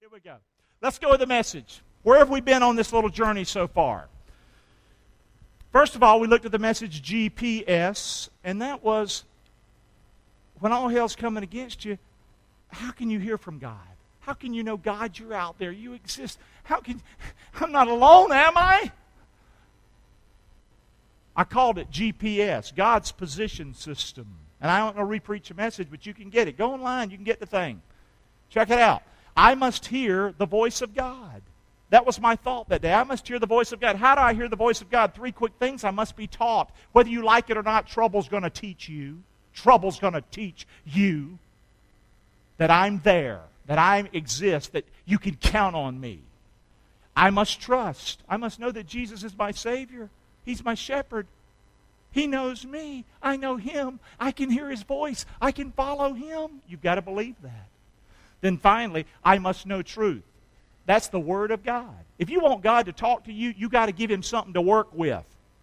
Here we go. Let's go with the message. Where have we been on this little journey so far? First of all, we looked at the message GPS, and that was, when all hell's coming against you, how can you hear from God? How can you know, God, you're out there, you exist? I'm not alone, am I? I called it GPS, God's position system. And I don't know re-preach a message, but you can get it. Go online, you can get the thing. Check it out. I must hear the voice of God. That was my thought that day. I must hear the voice of God. How do I hear the voice of God? 3 quick things. I must be taught. Whether you like it or not, trouble's going to teach you. Trouble's going to teach you that I'm there, that I exist, that you can count on me. I must trust. I must know that Jesus is my Savior. He's my shepherd. He knows me. I know Him. I can hear His voice. I can follow Him. You've got to believe that. Then finally, I must know truth. That's the Word of God. If you want God to talk to you, you got to give Him something to work with.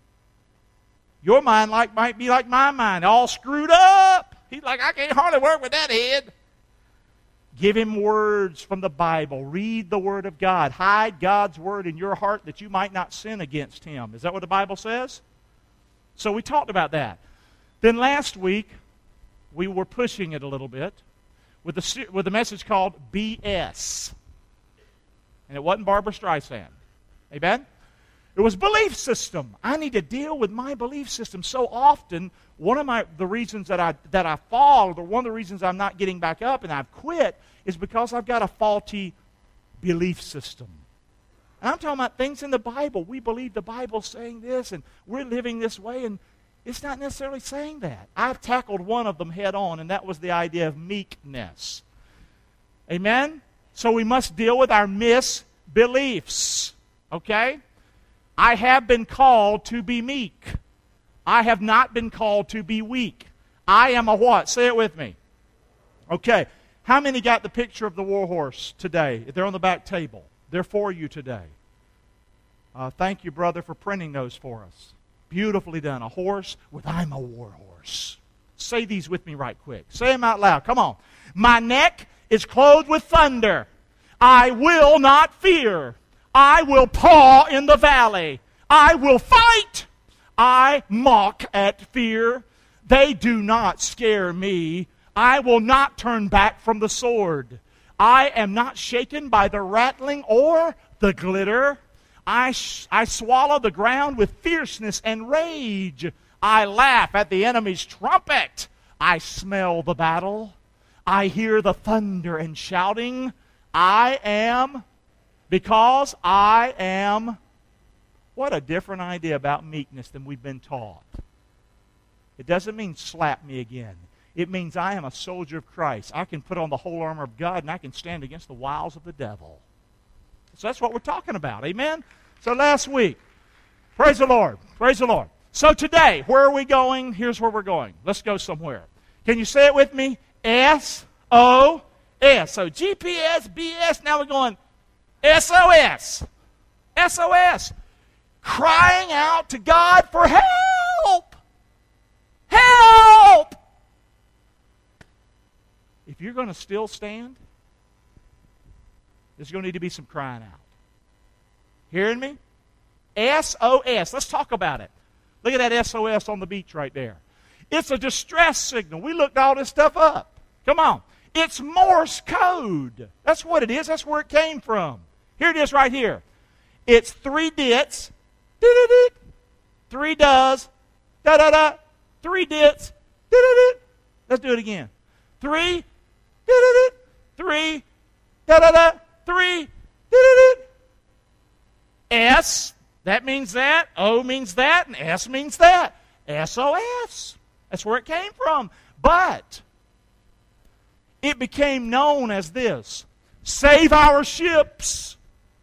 Your mind might be like my mind, all screwed up. He's like, I can't hardly work with that head. Give Him words from the Bible. Read the Word of God. Hide God's Word in your heart that you might not sin against Him. Is that what the Bible says? So we talked about that. Then last week, we were pushing it a little bit with a message called BS. And it wasn't Barbara Streisand. Amen? It was belief system. I need to deal with my belief system. So often, one of the reasons that I fall, or one of the reasons I'm not getting back up and I've quit, is because I've got a faulty belief system. And I'm talking about things in the Bible. We believe the Bible's saying this, and we're living this way, and it's not necessarily saying that. I've tackled one of them head on, and that was the idea of meekness. Amen? So we must deal with our misbeliefs. Okay? I have been called to be meek. I have not been called to be weak. I am a what? Say it with me. Okay. How many got the picture of the war horse today? They're on the back table. They're for you today. Thank you, brother, for printing those for us. Beautifully done. A horse with I'm a war horse. Say these with me right quick. Say them out loud. Come on. My neck is clothed with thunder. I will not fear. I will paw in the valley. I will fight. I mock at fear. They do not scare me. I will not turn back from the sword. I am not shaken by the rattling or the glitter. I swallow the ground with fierceness and rage. I laugh at the enemy's trumpet. I smell the battle. I hear the thunder and shouting. Because I am. What a different idea about meekness than we've been taught. It doesn't mean slap me again. It means I am a soldier of Christ. I can put on the whole armor of God and I can stand against the wiles of the devil. So that's what we're talking about. Amen? So last week, praise the Lord. Praise the Lord. So today, where are we going? Here's where we're going. Let's go somewhere. Can you say it with me? SOS. So GPS, BS, now we're going SOS. SOS. Crying out to God for help. Help! If you're going to still stand, there's going to need to be some crying out. Hearing me? SOS. Let's talk about it. Look at that SOS on the beach right there. It's a distress signal. We looked all this stuff up. Come on. It's Morse code. That's what it is. That's where it came from. Here it is right here. It's 3 dits, 3 does, da-da-da, 3 dits, da-da-da. Let's do it again. 3, da-da-da, 3, da-da-da, 3, da-da-da. S, that means that. O means that. And S means that. SOS. That's where it came from. But it became known as this. Save our ships.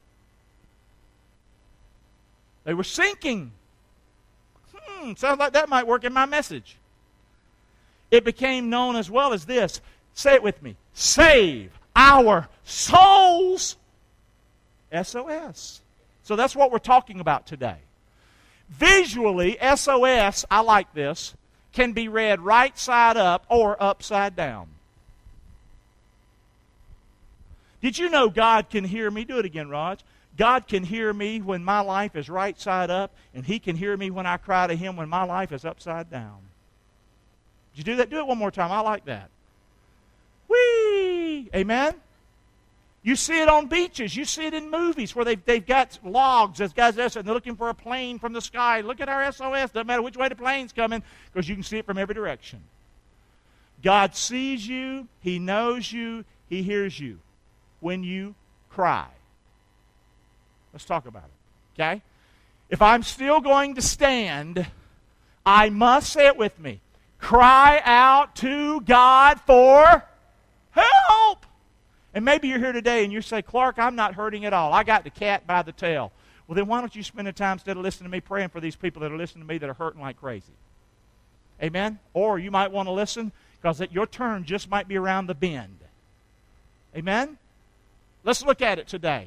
They were sinking. Sounds like that might work in my message. It became known as well as this. Say it with me. Save our souls. SOS. So that's what we're talking about today. Visually, SOS, I like this, can be read right side up or upside down. Did you know God can hear me? Do it again, Raj. God can hear me when my life is right side up, and He can hear me when I cry to Him when my life is upside down. Did you do that? Do it one more time. I like that. Whee! Amen? You see it on beaches. You see it in movies where they've got logs as guys and they're looking for a plane from the sky. Look at our SOS. Doesn't matter which way the plane's coming because you can see it from every direction. God sees you. He knows you. He hears you when you cry. Let's talk about it, okay? If I'm still going to stand, I must, say it with me, cry out to God for help. And maybe you're here today and you say, Clark, I'm not hurting at all. I got the cat by the tail. Well, then why don't you spend the time instead of listening to me praying for these people that are listening to me that are hurting like crazy? Amen? Or you might want to listen because your turn just might be around the bend. Amen? Let's look at it today.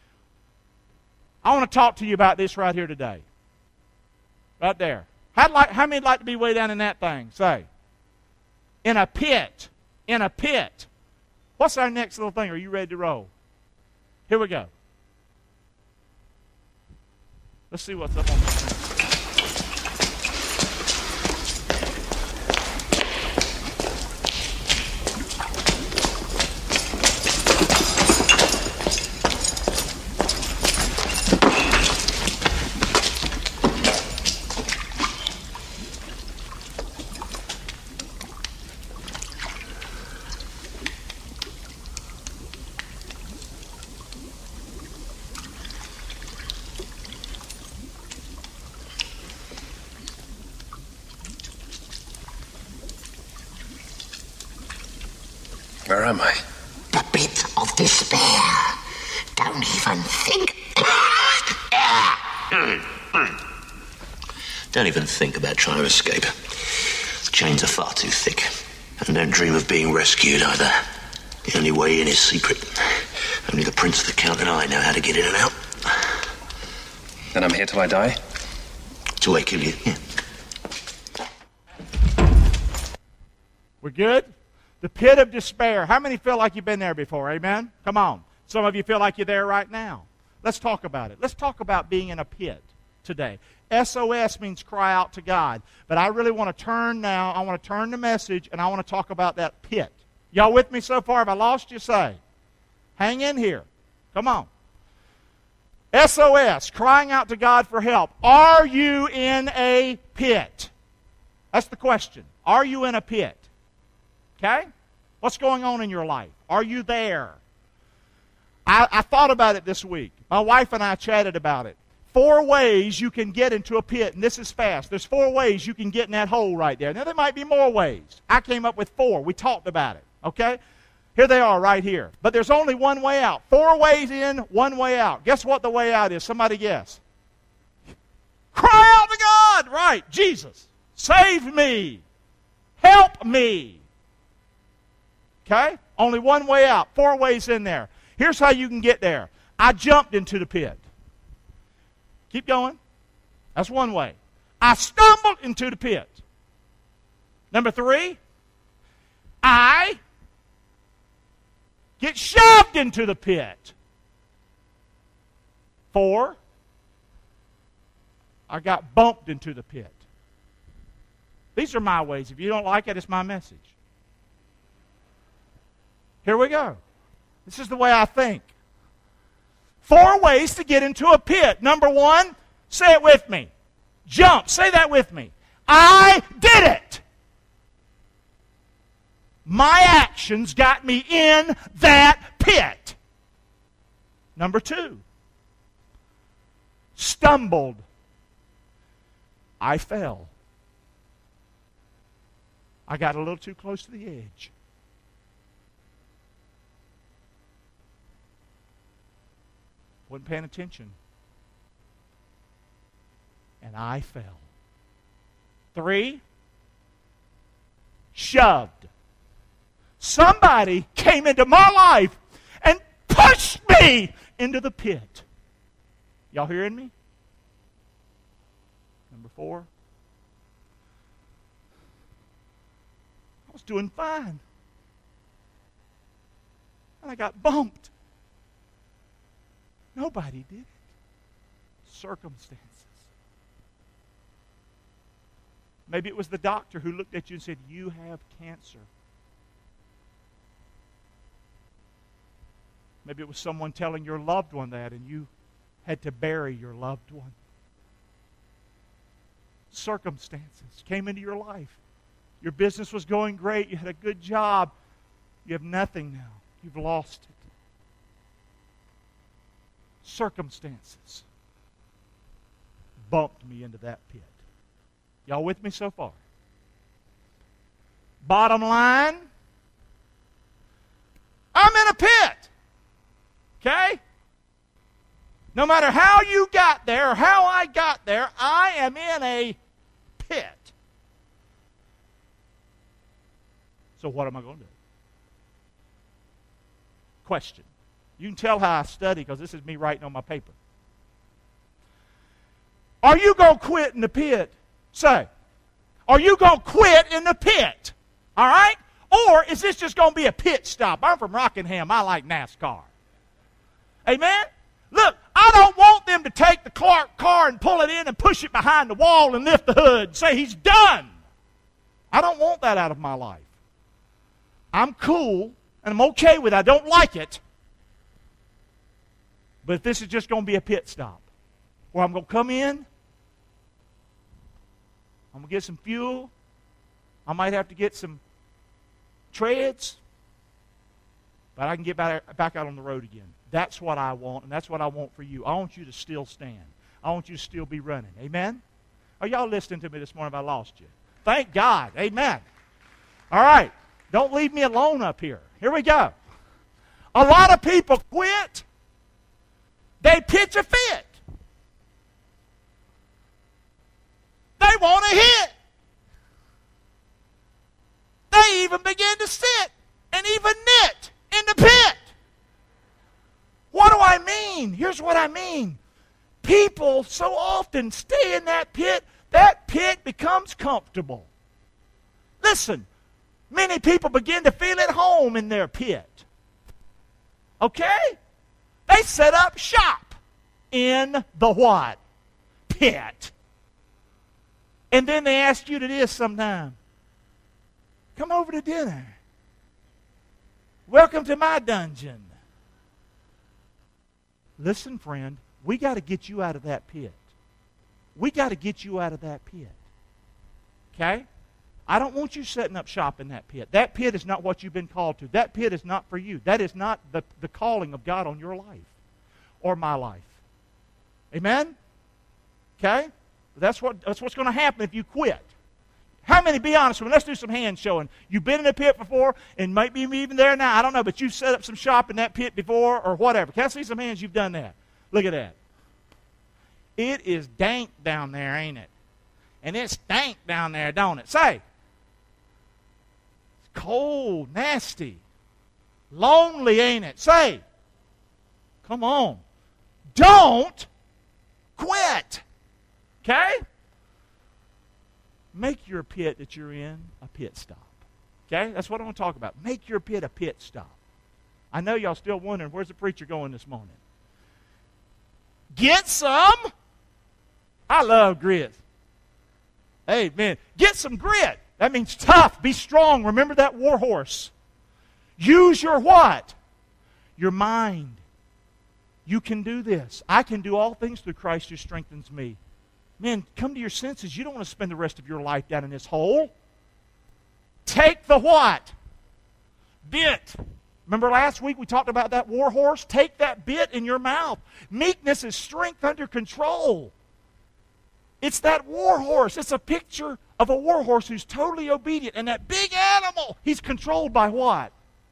I want to talk to you about this right here today. Right there. How many would like to be way down in that thing? Say. In a pit. In a pit. What's our next little thing? Are you ready to roll? Here we go. Let's see what's up on the screen. Where am I? The pit of despair. Don't even think. Don't even think about trying to escape. The chains are far too thick. And don't dream of being rescued either. The only way in is secret. Only the Prince of the Count and I know how to get in and out. Then I'm here till I die? Till I kill you, yeah. We're good? The pit of despair. How many feel like you've been there before? Amen? Come on. Some of you feel like you're there right now. Let's talk about it. Let's talk about being in a pit today. SOS means cry out to God. But I really want to turn now. I want to turn the message, and I want to talk about that pit. Y'all with me so far? Have I lost you? Say. Hang in here. Come on. SOS, crying out to God for help. Are you in a pit? That's the question. Are you in a pit? Okay? What's going on in your life? Are you there? I thought about it this week. My wife and I chatted about it. 4 ways you can get into a pit, and this is fast. There's 4 ways you can get in that hole right there. Now, there might be more ways. I came up with 4. We talked about it. Okay? Here they are right here. But there's only one way out. 4 ways in, 1 way out. Guess what the way out is? Somebody guess. Cry out to God! Right, Jesus. Save me. Help me. Okay? Only 1 way out. 4 ways in there. Here's how you can get there. I jumped into the pit. Keep going. That's 1 way. I stumbled into the pit. Number 3, I get shoved into the pit. 4, I got bumped into the pit. These are my ways. If you don't like it, it's my message. Here we go. This is the way I think. 4 ways to get into a pit. Number 1, say it with me. Jump. Say that with me. I did it. My actions got me in that pit. Number 2, stumbled. I fell. I got a little too close to the edge. Wasn't paying attention. And I fell. 3, shoved. Somebody came into my life and pushed me into the pit. Y'all hearing me? Number 4, I was doing fine. And I got bumped Nobody did it. Circumstances. Maybe it was the doctor who looked at you and said, you have cancer. Maybe it was someone telling your loved one that and you had to bury your loved one. Circumstances came into your life. Your business was going great. You had a good job. You have nothing now. You've lost it. Circumstances bumped me into that pit. Y'all with me so far? Bottom line, I'm in a pit. Okay? No matter how you got there or how I got there, I am in a pit. So what am I going to do? Question. You can tell how I study because this is me writing on my paper. Are you going to quit in the pit? Say. Are you going to quit in the pit? All right? Or is this just going to be a pit stop? I'm from Rockingham. I like NASCAR. Amen? Look, I don't want them to take the Clark car and pull it in and push it behind the wall and lift the hood and say he's done. I don't want that out of my life. I'm cool and I'm okay with it. I don't like it. But if this is just going to be a pit stop, where I'm going to come in, I'm going to get some fuel, I might have to get some treads, but I can get back out on the road again. That's what I want, and that's what I want for you. I want you to still stand. I want you to still be running. Amen? Are y'all listening to me this morning if I lost you? Thank God. Amen. All right. Don't leave me alone up here. Here we go. A lot of people quit. They pitch a fit. They want to hit. They even begin to sit and even knit in the pit. What do I mean? Here's what I mean. People so often stay in that pit becomes comfortable. Listen, many people begin to feel at home in their pit. Okay? They set up shop in the what? Pit. And then they ask you to this sometime. Come over to dinner. Welcome to my dungeon. Listen, friend, we got to get you out of that pit. We got to get you out of that pit. Okay? I don't want you setting up shop in that pit. That pit is not what you've been called to. That pit is not for you. That is not the calling of God on your life or my life. Amen? Okay? That's what's going to happen if you quit. How many, be honest with me, let's do some hand showing. You've been in a pit before, and maybe even there now, I don't know, but you've set up some shop in that pit before or whatever. Can I see some hands you've done that? Look at that. It is dank down there, ain't it? And it's stank down there, don't it? Say. It's cold, nasty. Lonely, ain't it? Say. Come on. Don't quit. Okay? Make your pit that you're in a pit stop. Okay? That's what I want to talk about. Make your pit a pit stop. I know y'all still wondering, where's the preacher going this morning? Get some. I love grit. Amen. Get some grit. That means tough. Be strong. Remember that war horse. Use your what? Your mind. You can do this. I can do all things through Christ who strengthens me. Man, come to your senses. You don't want to spend the rest of your life down in this hole. Take the what? Bit. Remember last week we talked about that war horse? Take that bit in your mouth. Meekness is strength under control. It's that war horse. It's a picture of a war horse who's totally obedient. And that big animal, he's controlled by what?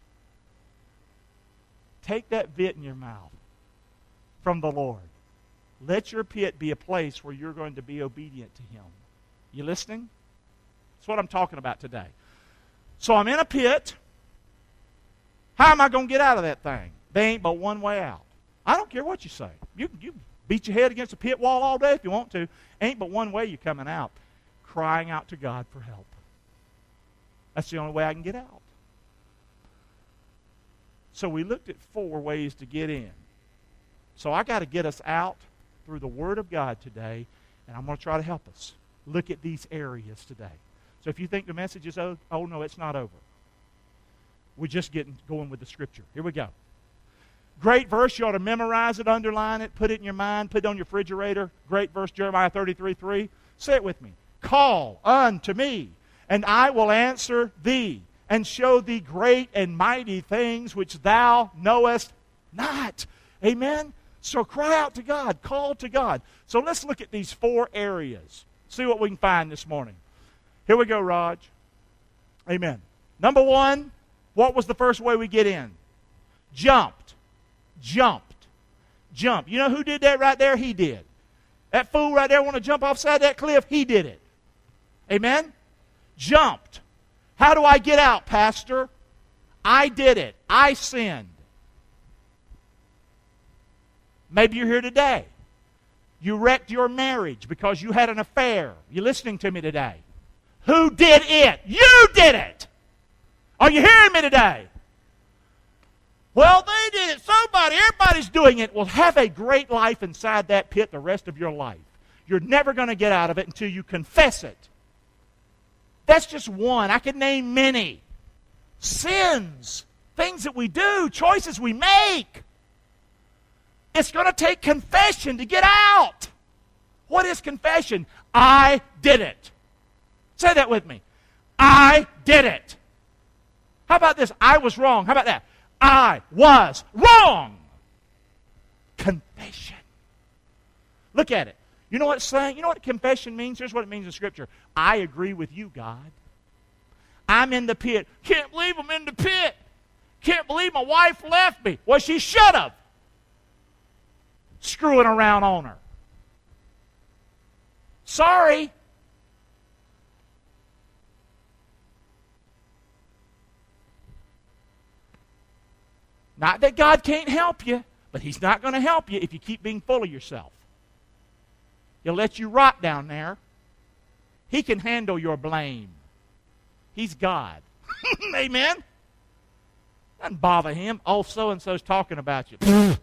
Take that bit in your mouth from the Lord. Let your pit be a place where you're going to be obedient to Him. You listening? That's what I'm talking about today. So I'm in a pit. How am I going to get out of that thing? There ain't but one way out. I don't care what you say. You beat your head against a pit wall all day if you want to. Ain't but one way you're coming out. Crying out to God for help. That's the only way I can get out. So we looked at 4 ways to get in. So I got to get us out through the Word of God today, and I'm going to try to help us look at these areas today. So if you think the message is over, oh no, it's not over. We're just going with the Scripture. Here we go. Great verse. You ought to memorize it, underline it, put it in your mind, put it on your refrigerator. Great verse, Jeremiah 33:3. Say it with me. Call unto me, and I will answer thee, and show thee great and mighty things which thou knowest not. Amen? So cry out to God. Call to God. So let's look at these 4 areas. See what we can find this morning. Here we go, Raj. Amen. Number 1, what was the first way we get in? Jumped. Jumped. Jumped. You know who did that right there? He did. That fool right there want to jump off the side of that cliff? He did it. Amen? Jumped. How do I get out, Pastor? I did it. I sinned. Maybe you're here today. You wrecked your marriage because you had an affair. You're listening to me today. Who did it? You did it. Are you hearing me today? Well, they did it. Everybody's doing it. Well, have a great life inside that pit the rest of your life. You're never going to get out of it until you confess it. That's just one. I could name many. Sins, things that we do, choices we make. It's going to take confession to get out. What is confession? I did it. Say that with me. I did it. How about this? I was wrong. How about that? I was wrong. Confession. Look at it. You know what it's saying? You know what confession means? Here's what it means in Scripture. I agree with you, God. I'm in the pit. Can't believe I'm in the pit. Can't believe my wife left me. Well, she should have. Screwing around on her. Sorry. Not that God can't help you, but He's not going to help you if you keep being full of yourself. He'll let you rot down there. He can handle your blame. He's God. Amen? Doesn't bother Him. Oh, so-and-so's talking about you.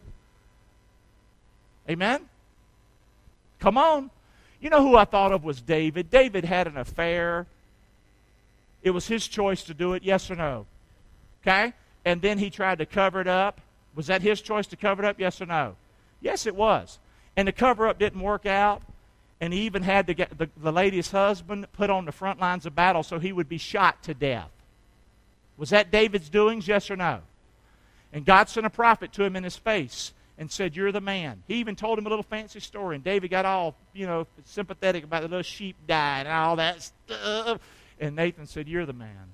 Amen? Come on. You know who I thought of was David. David had an affair. It was his choice to do it, yes or no? Okay? And then he tried to cover it up. Was that his choice to cover it up, yes or no? Yes, it was. And the cover-up didn't work out. And he even had the lady's husband put on the front lines of battle so he would be shot to death. Was that David's doings, yes or no? And God sent a prophet to him in his face and said, you're the man. He even told him a little fancy story. And David got all, sympathetic about the little sheep dying and all that stuff. And Nathan said, you're the man.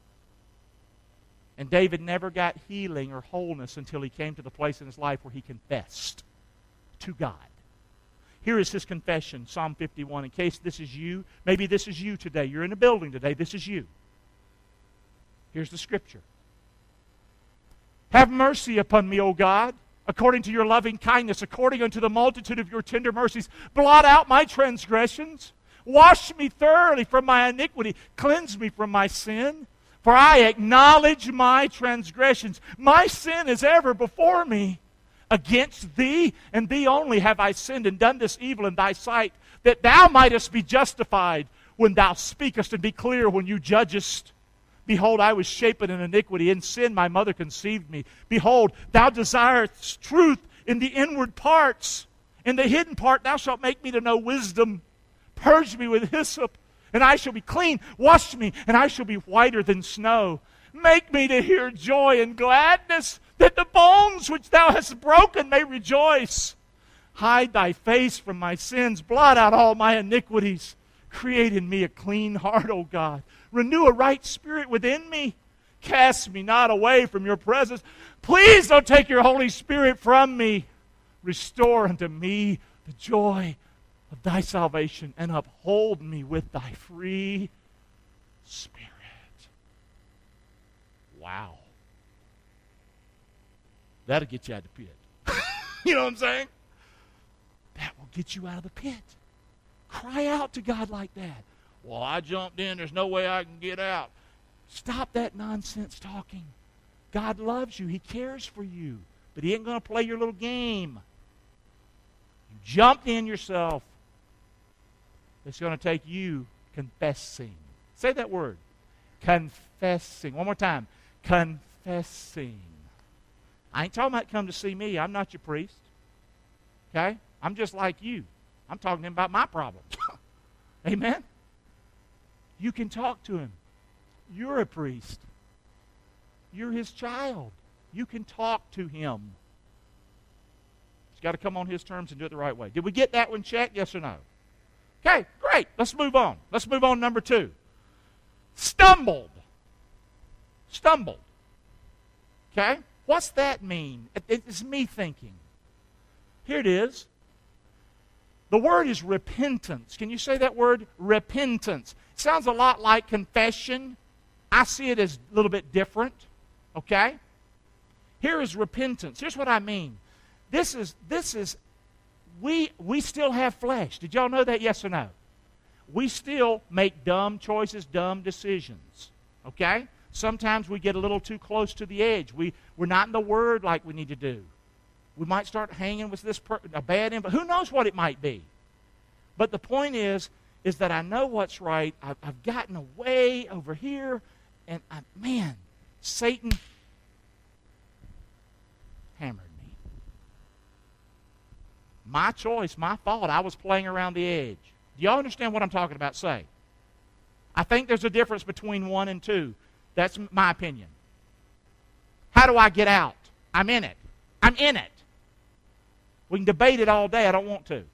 And David never got healing or wholeness until he came to the place in his life where he confessed to God. Here is his confession, Psalm 51. In case this is you, maybe this is you today. You're in a building today. This is you. Here's the Scripture. Have mercy upon me, O God, according to your loving kindness, according unto the multitude of your tender mercies. Blot out my transgressions. Wash me thoroughly from my iniquity. Cleanse me from my sin. For I acknowledge my transgressions. My sin is ever before me. Against thee and thee only have I sinned and done this evil in thy sight, that thou mightest be justified when thou speakest, and be clear when you judgest. Behold, I was shapen in iniquity. In sin my mother conceived me. Behold, thou desirest truth in the inward parts. In the hidden part thou shalt make me to know wisdom. Purge me with hyssop, and I shall be clean. Wash me, and I shall be whiter than snow. Make me to hear joy and gladness, that the bones which thou hast broken may rejoice. Hide thy face from my sins. Blot out all my iniquities. Create in me a clean heart, O God. Renew a right spirit within me. Cast me not away from your presence. Please don't take your Holy Spirit from me. Restore unto me the joy of thy salvation, and uphold me with thy free spirit. Wow. That'll get you out of the pit. You know what I'm saying? That will get you out of the pit. Cry out to God like that. Well, I jumped in. There's no way I can get out. Stop that nonsense talking. God loves you. He cares for you. But He ain't going to play your little game. jumped in yourself. It's going to take you confessing. Say that word. Confessing. One more time. Confessing. I ain't talking about come to see me. I'm not your priest. Okay? I'm just like you. I'm talking to him about my problems. Amen? You can talk to him. You're a priest. You're his child. You can talk to him. He's got to come on his terms and do it the right way. Did we get that one checked? Yes or no? Okay, great. Let's move on. Let's move on to number 2. Stumbled. Stumbled. Okay? What's that mean? It's me thinking. Here it is. The word is repentance. Can you say that word? Repentance. It sounds a lot like confession. I see it as a little bit different. Okay? Here is repentance. Here's what I mean. This is we still have flesh. Did y'all know that? Yes or no? We still make dumb choices, dumb decisions. Okay? Sometimes we get a little too close to the edge. We're not in the Word like we need to do. We might start hanging with a bad influence. Who knows what it might be? But the point is that I know what's right. I've gotten away over here, and Satan hammered me. My choice, my fault. I was playing around the edge. Do y'all understand what I'm talking about? Say. I think there's a difference between 1 and 2. That's my opinion. How do I get out? I'm in it. I'm in it. We can debate it all day. I don't want to.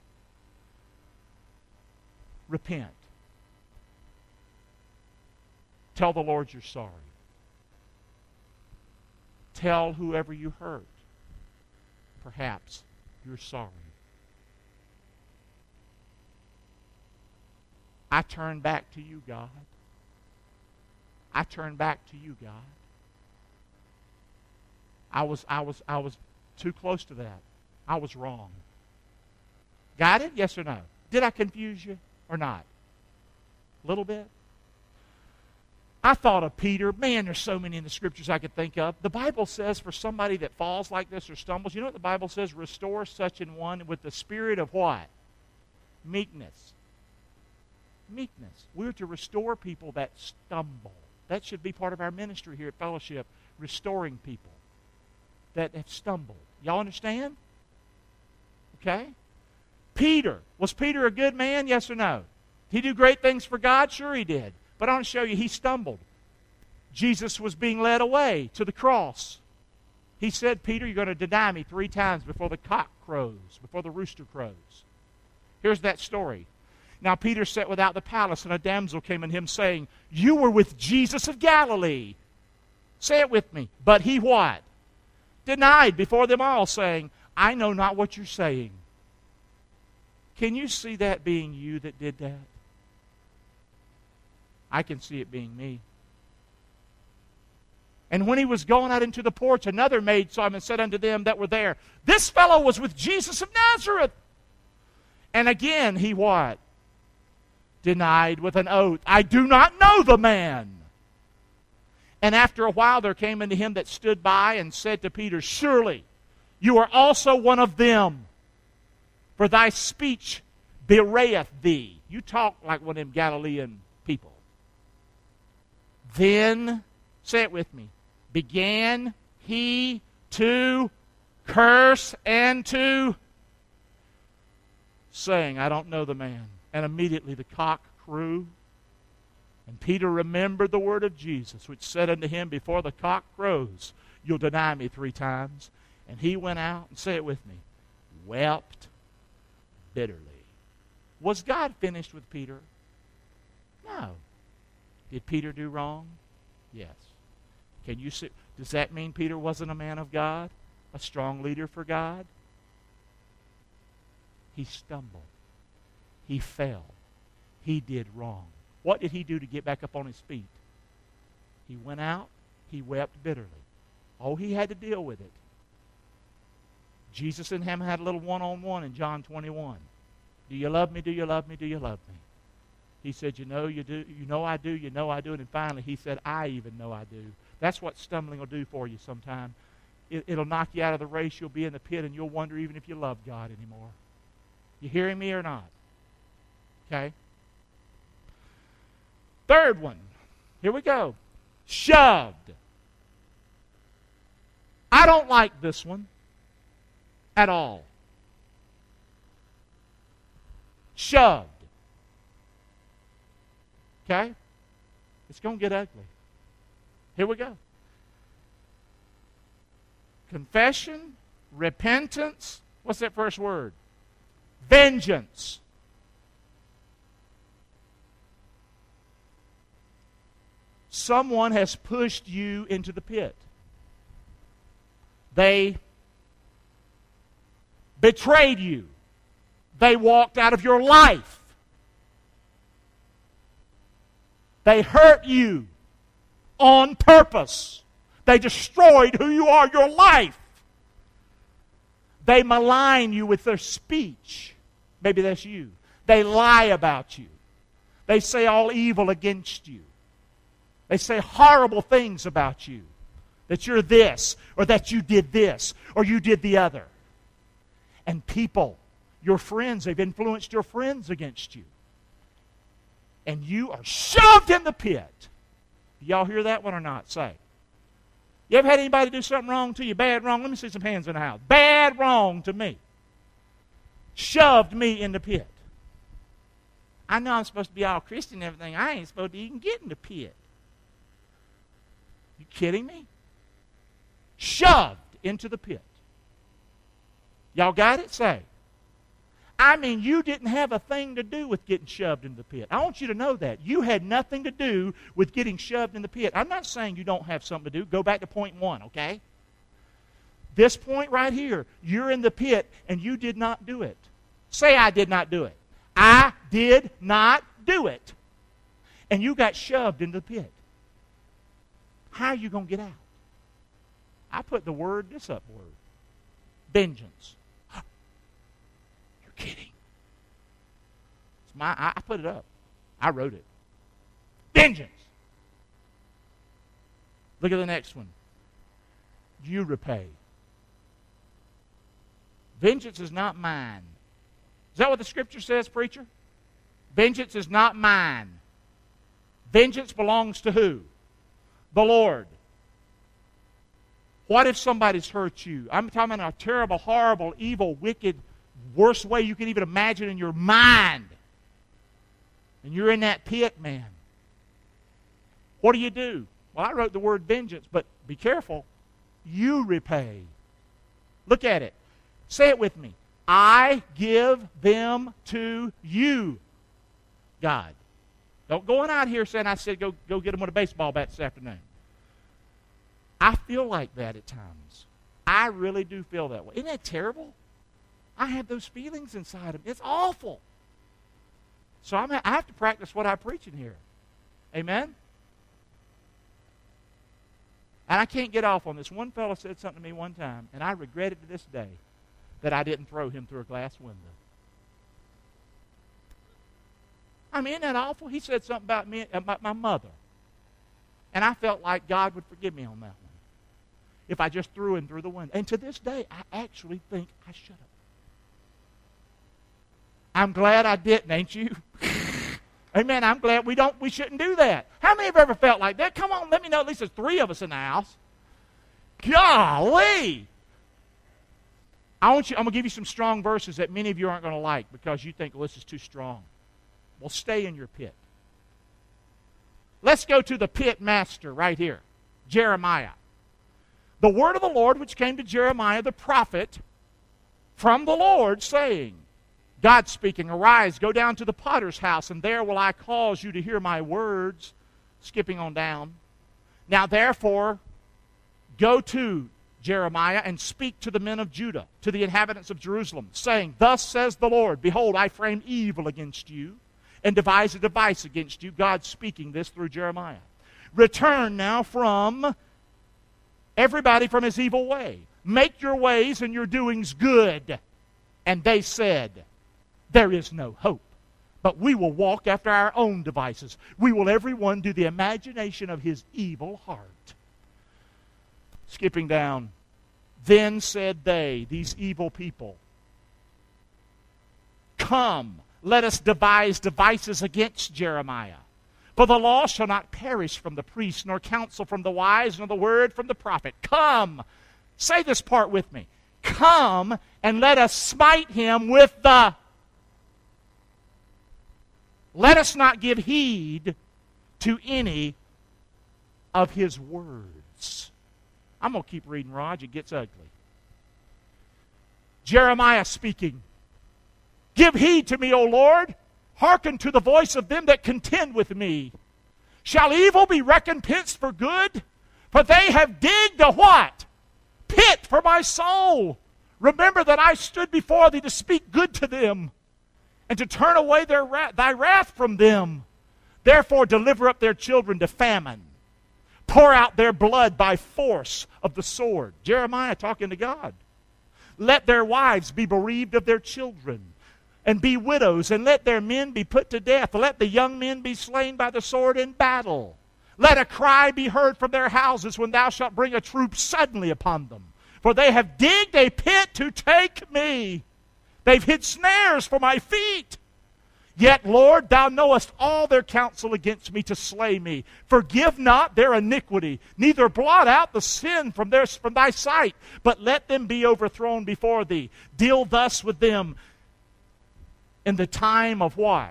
Repent. Tell the Lord you're sorry. Tell whoever you hurt, perhaps, you're sorry. I turn back to you, God. I turn back to you, God. I was too close to that. I was wrong. Got it? Yes or no? Did I confuse you or not? A little bit? I thought of Peter. Man, there's so many in the Scriptures I could think of. The Bible says for somebody that falls like this or stumbles, you know what the Bible says? Restore such an one with the spirit of what? Meekness. Meekness. We're to restore people that stumble. That should be part of our ministry here at Fellowship, restoring people that have stumbled. Y'all understand? Okay? Peter. Was Peter a good man? Yes or no? Did he do great things for God? Sure he did. But I want to show you, he stumbled. Jesus was being led away to the cross. He said, Peter, you're going to deny me 3 times before the cock crows, before the rooster crows. Here's that story. Now Peter sat without the palace, and a damsel came unto him, saying, you were with Jesus of Galilee. Say it with me. But he what? Denied before them all, saying, I know not what you're saying. Can you see that being you that did that? I can see it being me. And when he was going out into the porch, another maid saw him and said unto them that were there, this fellow was with Jesus of Nazareth. And again he what? Denied with an oath, I do not know the man. And after a while there came unto him that stood by and said to Peter, surely you are also one of them, for thy speech bewrayeth thee. You talk like one of them Galilean people. Then, say it with me, began he to curse and to saying, I don't know the man. And immediately the cock crew. And Peter remembered the word of Jesus, which said unto him, before the cock crows, you'll deny me 3 times. And he went out, and say it with me, wept bitterly. Was God finished with Peter? No. Did Peter do wrong? Yes. Can you see? Does that mean Peter wasn't a man of God? A strong leader for God? He stumbled. He fell. He did wrong. What did he do to get back up on his feet? He went out. He wept bitterly. Oh, he had to deal with it. Jesus and him had a little one-on-one in John 21. Do you love me? Do you love me? Do you love me? He said, you know you do. You know I do. You know I do. And then finally he said, I even know I do. That's what stumbling will do for you sometime. It'll knock you out of the race. You'll be in the pit and you'll wonder even if you love God anymore. You hearing me or not? Okay. Third one. Here we go. Shoved. I don't like this one at all. Shoved. Okay? It's going to get ugly. Here we go. Confession, repentance. What's that first word? Vengeance. Someone has pushed you into the pit. They betrayed you. They walked out of your life. They hurt you on purpose. They destroyed who you are, your life. They malign you with their speech. Maybe that's you. They lie about you. They say all evil against you. They say horrible things about you. That you're this, or that you did this, or you did the other. And people, your friends, they've influenced your friends against you. And you are shoved in the pit. Do y'all hear that one or not? Say. You ever had anybody do something wrong to you? Bad wrong? Let me see some hands in the house. Bad wrong to me. Shoved me in the pit. I know I'm supposed to be all Christian and everything. I ain't supposed to even get in the pit. You kidding me? Shoved into the pit. Y'all got it? Say. I mean, you didn't have a thing to do with getting shoved into the pit. I want you to know that. You had nothing to do with getting shoved in the pit. I'm not saying you don't have something to do. Go back to point 1, okay? This point right here, you're in the pit and you did not do it. Say, I did not do it. I did not do it. And you got shoved into the pit. How are you going to get out? I put the word, this up word. Vengeance. You're kidding. It's I put it up. I wrote it. Vengeance. Look at the next one. You repay. Vengeance is not mine. Is that what the Scripture says, preacher? Vengeance is not mine. Vengeance belongs to who? The Lord. What if somebody's hurt you? I'm talking about a terrible, horrible, evil, wicked, worst way you can even imagine in your mind. And you're in that pit, man. What do? Well, I wrote the word vengeance, but be careful. You repay. Look at it. Say it with me. I give them to you, God. Don't go on out here saying I said go get them with a baseball bat this afternoon. I feel like that at times. I really do feel that way. Isn't that terrible? I have those feelings inside of me. It's awful. So I have to practice what I preach in here. Amen? And I can't get off on this. One fellow said something to me one time, and I regret it to this day that I didn't throw him through a glass window. I mean, isn't that awful? He said something about me, about my mother. And I felt like God would forgive me on that one if I just threw him through the window. And to this day, I actually think I should have. I'm glad I didn't, ain't you? Amen. I'm glad we shouldn't do that. How many have ever felt like that? Come on, let me know. At least there's 3 of us in the house. Golly! I'm going to give you some strong verses that many of you aren't going to like because you think, well, this is too strong. Well, stay in your pit. Let's go to the pit master right here, Jeremiah. The word of the Lord which came to Jeremiah the prophet from the Lord, saying, God speaking, arise, go down to the potter's house, and there will I cause you to hear my words. Skipping on down. Now therefore, go to Jeremiah and speak to the men of Judah, to the inhabitants of Jerusalem, saying, Thus says the Lord, Behold, I frame evil against you, and devise a device against you. God speaking this through Jeremiah. Return now from everybody from his evil way. Make your ways and your doings good. And they said, There is no hope, but we will walk after our own devices. We will every one do the imagination of his evil heart. Skipping down. Then said they, these evil people, Come, let us devise devices against Jeremiah. For the law shall not perish from the priest, nor counsel from the wise, nor the word from the prophet. Come, say this part with me. Come, and let us smite him with the... Let us not give heed to any of his words. I'm going to keep reading, Raj. It gets ugly. Jeremiah speaking. Give heed to me, O Lord. Hearken to the voice of them that contend with me. Shall evil be recompensed for good? For they have digged a what? Pit for my soul. Remember that I stood before thee to speak good to them, and to turn away thy wrath from them. Therefore deliver up their children to famine. Pour out their blood by force of the sword. Jeremiah talking to God. Let their wives be bereaved of their children, and be widows, and let their men be put to death. Let the young men be slain by the sword in battle. Let a cry be heard from their houses when thou shalt bring a troop suddenly upon them. For they have digged a pit to take me. They've hid snares for my feet. Yet, Lord, thou knowest all their counsel against me to slay me. Forgive not their iniquity, neither blot out the sin from thy sight, but let them be overthrown before thee. Deal thus with them in the time of what?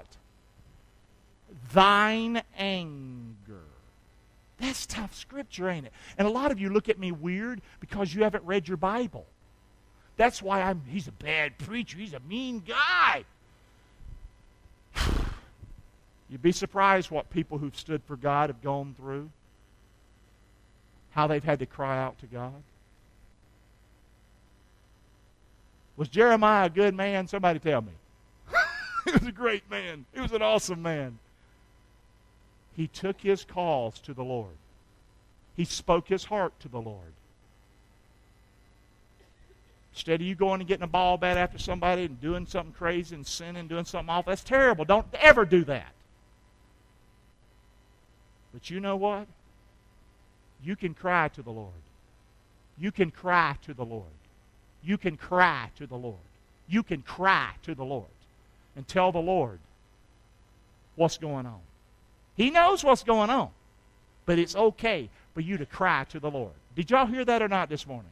Thine anger. That's tough scripture, ain't it? And a lot of you look at me weird because you haven't read your Bible. That's why he's a bad preacher. He's a mean guy. You'd be surprised what people who've stood for God have gone through. How they've had to cry out to God. Was Jeremiah a good man? Somebody tell me. He was a great man. He was an awesome man. He took his cause to the Lord. He spoke his heart to the Lord. Instead of you going and getting a ball bat after somebody and doing something crazy and sinning and doing something awful, that's terrible. Don't ever do that. But you know what? You can cry to the Lord. You can cry to the Lord. You can cry to the Lord. You can cry to the Lord and tell the Lord what's going on. He knows what's going on, but it's okay for you to cry to the Lord. Did y'all hear that or not this morning?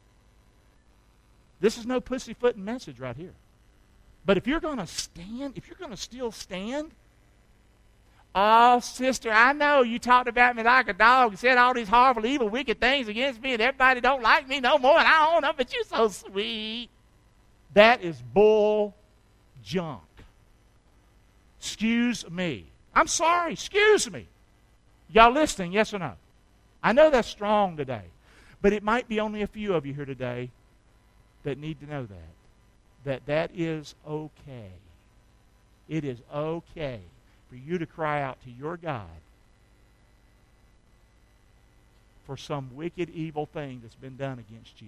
This is no pussyfooting message right here. But if you're going to stand, if you're going to still stand, oh, sister, I know you talked about me like a dog and said all these horrible, evil, wicked things against me, and everybody don't like me no more, and I don't know, but you're so sweet. That is bull junk. Excuse me. I'm sorry. Excuse me. Y'all listening, yes or no? I know that's strong today, but it might be only a few of you here today that need to know that is okay. It is okay for you to cry out to your God for some wicked, evil thing that's been done against you.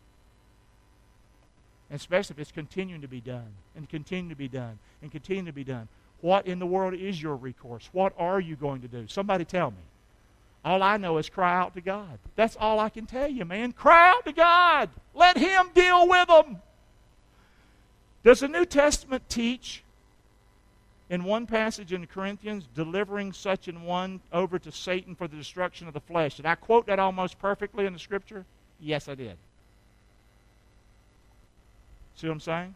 And especially if it's continuing to be done, and continue to be done, and continue to be done. What in the world is your recourse? What are you going to do? Somebody tell me. All I know is cry out to God. That's all I can tell you, man. Cry out to God. Let Him deal with them. Does the New Testament teach in one passage in Corinthians, delivering such an one over to Satan for the destruction of the flesh? Did I quote that almost perfectly in the Scripture? Yes, I did. See what I'm saying?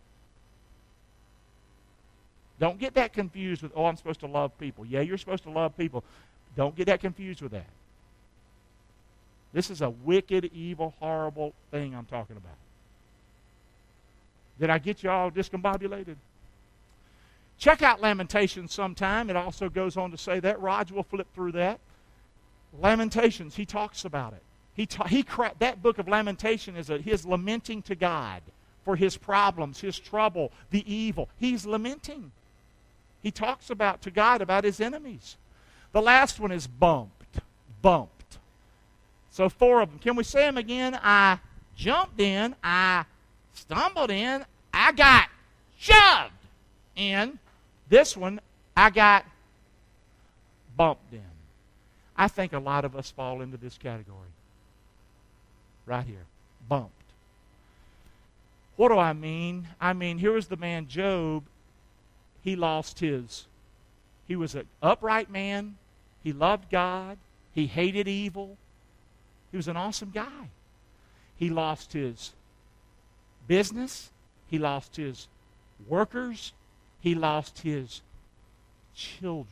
Don't get that confused with, I'm supposed to love people. Yeah, you're supposed to love people. Don't get that confused with that. This is a wicked, evil, horrible thing I'm talking about. Did I get you all discombobulated? Check out Lamentations sometime. It also goes on to say that. Raj will flip through that. Lamentations, he talks about it. That book of Lamentation is his lamenting to God for his problems, his trouble, the evil. He's lamenting. He talks to God about his enemies. The last one is bumped. Bumped. So 4 of them. Can we say them again? I jumped in. I stumbled in. I got shoved in. This one, I got bumped in. I think a lot of us fall into this category. Right here. Bumped. What do I mean? I mean, here was the man Job. He lost his. He was an upright man. He loved God. He hated evil. He was an awesome guy. He lost his business. He lost his workers. He lost his children.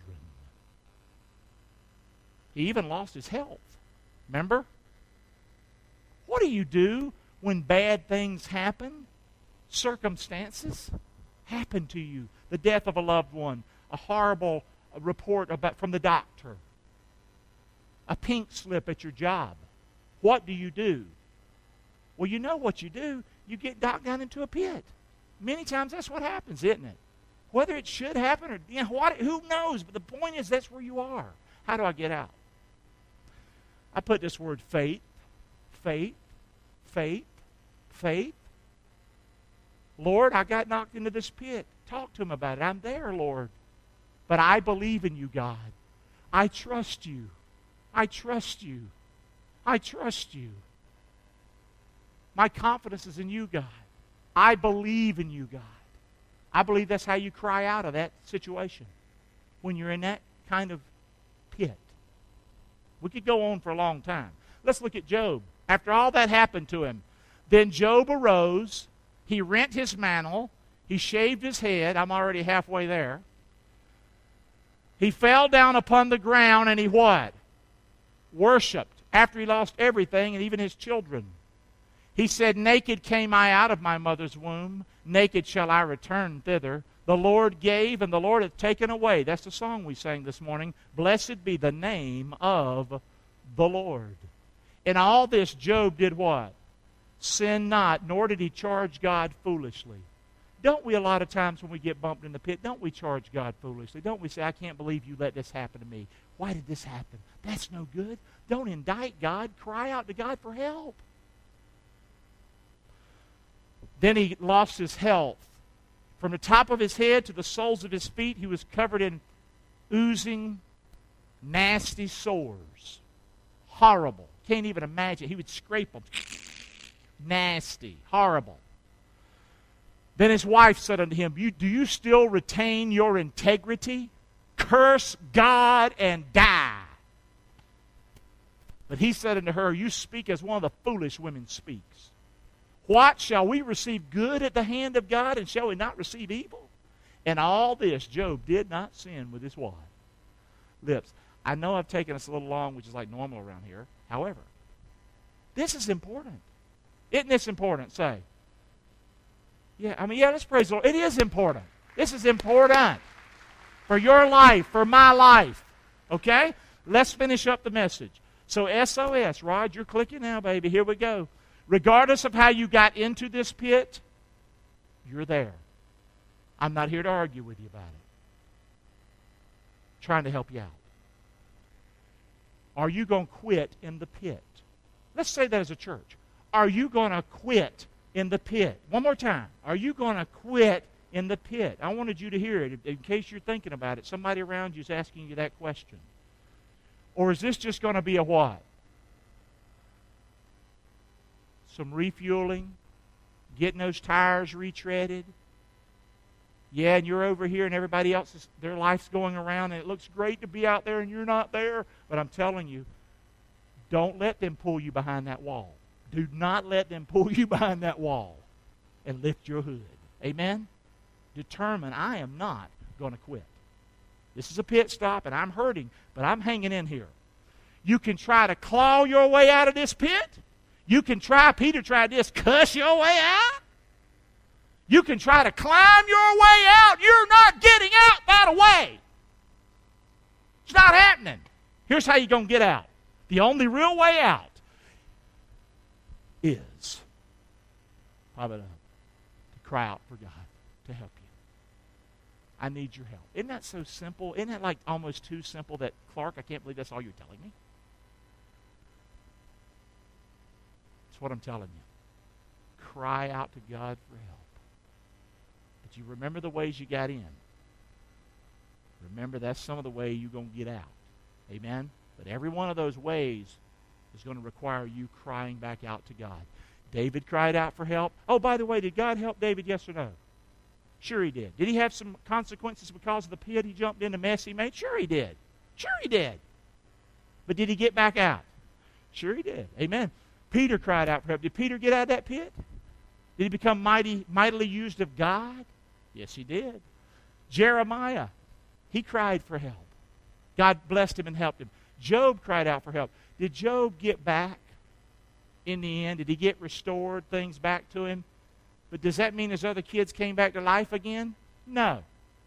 He even lost his health. Remember? What do you do when bad things happen? Circumstances happen to you. The death of a loved one, a horrible report from the doctor, a pink slip at your job. What do you do? Well, you know what you do. You get knocked down into a pit. Many times that's what happens, isn't it? Whether it should happen or who knows? But the point is that's where you are. How do I get out? I put this word faith, faith, faith, faith. Lord, I got knocked into this pit. Talk to him about it. I'm there, Lord. But I believe in you, God. I trust you. I trust you. I trust you. My confidence is in you, God. I believe in you, God. I believe that's how you cry out of that situation when you're in that kind of pit. We could go on for a long time. Let's look at Job. After all that happened to him, then Job arose, he rent his mantle, he shaved his head. I'm already halfway there. He fell down upon the ground and he what? Worshipped after he lost everything and even his children. He said, naked came I out of my mother's womb, naked shall I return thither. The Lord gave and the Lord hath taken away. That's the song we sang this morning. Blessed be the name of the Lord. In all this, Job did what? Sin not, nor did he charge God foolishly. Don't we a lot of times when we get bumped in the pit, don't we charge God foolishly? Don't we say, I can't believe you let this happen to me. Why did this happen? That's no good. Don't indict God. Cry out to God for help. Then he lost his health. From the top of his head to the soles of his feet, he was covered in oozing, nasty sores. Horrible. Can't even imagine. He would scrape them. Nasty. Horrible. Then his wife said unto him, do you still retain your integrity? Curse God and die. But he said unto her, you speak as one of the foolish women speaks. What, shall we receive good at the hand of God, and shall we not receive evil? And all this, Job did not sin with his wife. Lips. I know I've taken us a little long, which is like normal around here. However, this is important. Isn't this important? Say. Yeah, let's praise the Lord. It is important. This is important. For your life, for my life. Okay? Let's finish up the message. So SOS, Rod, you're clicking now, baby. Here we go. Regardless of how you got into this pit, you're there. I'm not here to argue with you about it. I'm trying to help you out. Are you going to quit in the pit? Let's say that as a church. Are you going to quit in the pit? One more time. Are you going to quit in the pit? I wanted you to hear it in case you're thinking about it. Somebody around you is asking you that question. Or is this just going to be a what? Some refueling, getting those tires retreaded. Yeah, and you're over here and everybody else, their life's going around and it looks great to be out there and you're not there. But I'm telling you, don't let them pull you behind that wall. Do not let them pull you behind that wall and lift your hood. Amen? Determine, I am not going to quit. This is a pit stop and I'm hurting, but I'm hanging in here. You can try to claw your way out of this pit. You can try, Peter tried this, cuss your way out. You can try to climb your way out. You're not getting out that way. It's not happening. Here's how you're going to get out. The only real way out is probably to cry out for God to help you. I need your help. Isn't that so simple? Isn't that like almost too simple that, Clark, I can't believe that's all you're telling me? What I'm telling you. Cry out to God for help. But you remember the ways you got in. Remember that's some of the way you're going to get out. Amen? But every one of those ways is going to require you crying back out to God. David cried out for help. Oh, by the way, did God help David, yes or no? Sure he did. Did he have some consequences because of the pit he jumped in, the mess he made? Sure he did. Sure he did. But did he get back out? Sure he did. Amen. Peter cried out for help. Did Peter get out of that pit? Did he become mightily used of God? Yes, he did. Jeremiah, he cried for help. God blessed him and helped him. Job cried out for help. Did Job get back in the end? Did he get restored, things back to him? But does that mean his other kids came back to life again? No.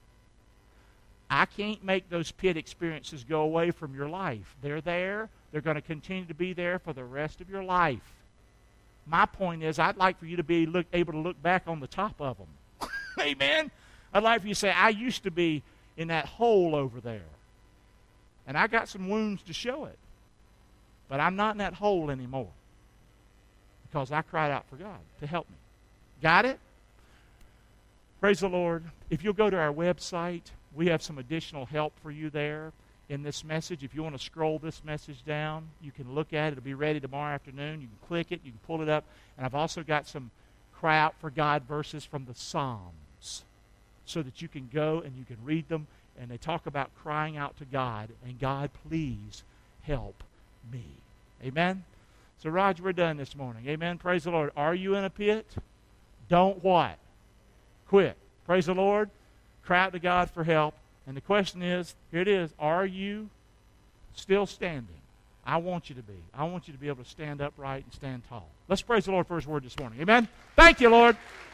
I can't make those pit experiences go away from your life. They're there. They're going to continue to be there for the rest of your life. My point is, I'd like for you to be able to look back on the top of them. Amen? I'd like for you to say, I used to be in that hole over there. And I got some wounds to show it. But I'm not in that hole anymore. Because I cried out for God to help me. Got it? Praise the Lord. If you'll go to our website, we have some additional help for you there in this message. If you want to scroll this message down, you can look at it. It'll be ready tomorrow afternoon. You can click it. You can pull it up. And I've also got some cry out for God verses from the Psalms so that you can go and you can read them. And they talk about crying out to God. And God, please help me. Amen? So, Roger, we're done this morning. Amen? Praise the Lord. Are you in a pit? Don't what? Quit. Praise the Lord. Cry out to God for help. And the question is, here it is, are you still standing? I want you to be. I want you to be able to stand upright and stand tall. Let's praise the Lord for His word this morning. Amen? Thank you, Lord.